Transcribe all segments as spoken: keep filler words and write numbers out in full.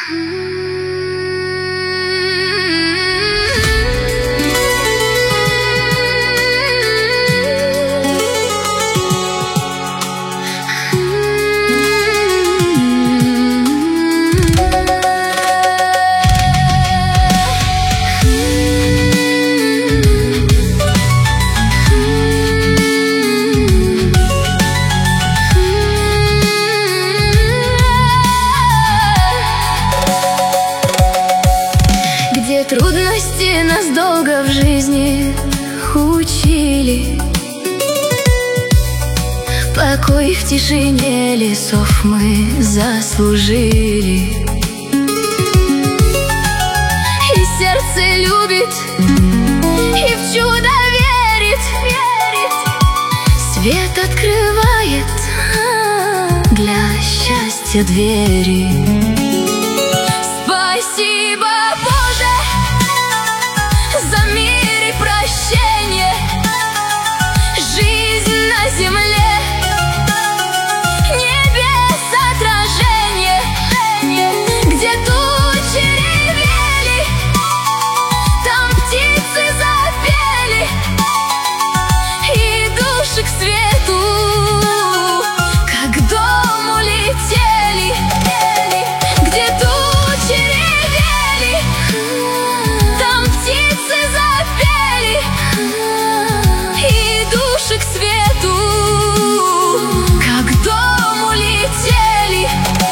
Трудности нас долго в жизни учили. Покой в тишине лесов мы заслужили. И сердце любит, и в чудо верит, верит. Свет открывает для счастья двери. Спасибо, Боже, за мир и прощение, жизнь на земле, небес отражение, где тучи ревели, там птицы запели, и души к свету, как к дому летели, где тучи ревели, там птицы запели, и души к свету, как к дому летели.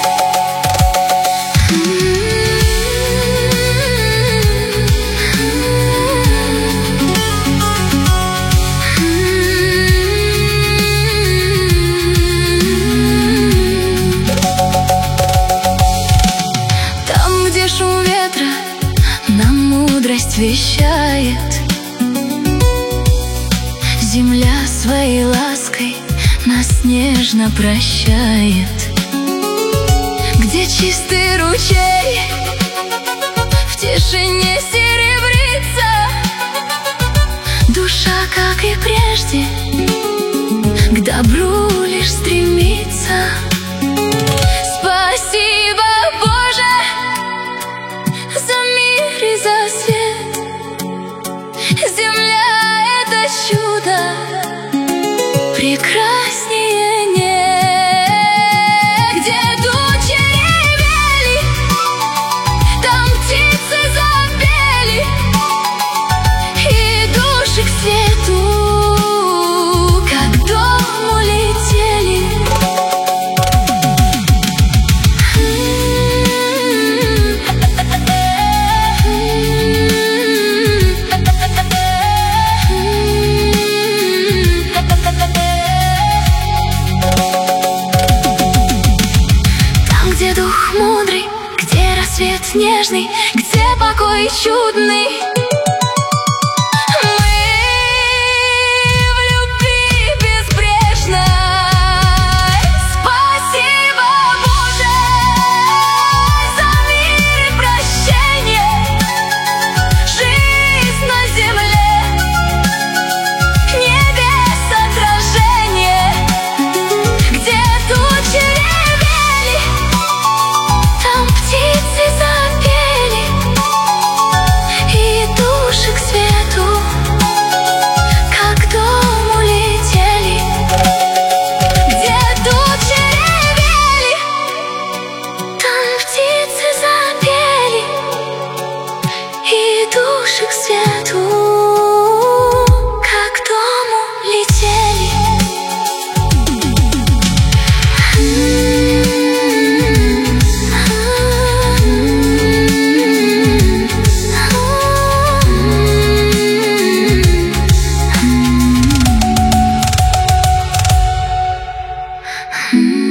Там, где шум ветра нам мудрость вещает, земля своей лаской нас нежно прощает. Где чистый ручей в тишине серебрится, душа, как и прежде, к добру лишь стремится. Спасибо, Боже, за мир и за свет. Земля — это чудо, прекраснее нет. Где тучи ревели, там птицы запели, и души к свету, как к дому летели. Где дух мудрый, где рассвет нежный, где покой чудный. Мы в любви безбрежной. Спасибо, Боже, за мир и прощение, жизнь на земле, небес отражение, где тучи ревели, там птицы запели, и души к свету, как к дому летели. Где тучи ревели, там птицы запели, и души к свету, как к дому летели. Mm-hmm.